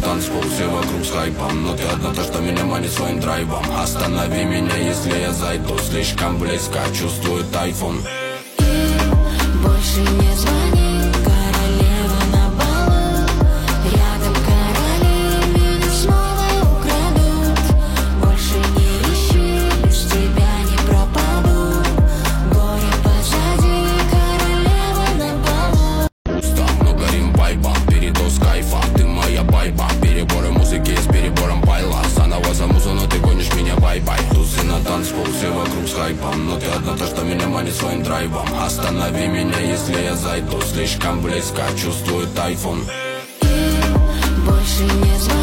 танцпол, все вокруг с хайпом, но ты одна то, что меня манит своим драйвом. Останови меня, если я зайду слишком близко, чувствует тайфун. Больше не звони, королева на балу. Рядом короли меня снова украдут. Больше не ищи, без тебя не пропаду. Горе позади, королева на балу. Пусто, но горим вайбом, передоз кайфа. Ты моя байба, переборы музыки с перебором байла. Заново за музу, но ты гонишь меня бай-бай. Тузы на танцпол, все вокруг с хайпом, но ты одна то, что меня манит своим драйвом. Останови меня, если я зайду слишком близко, чувствует тайфун. Больше не звони.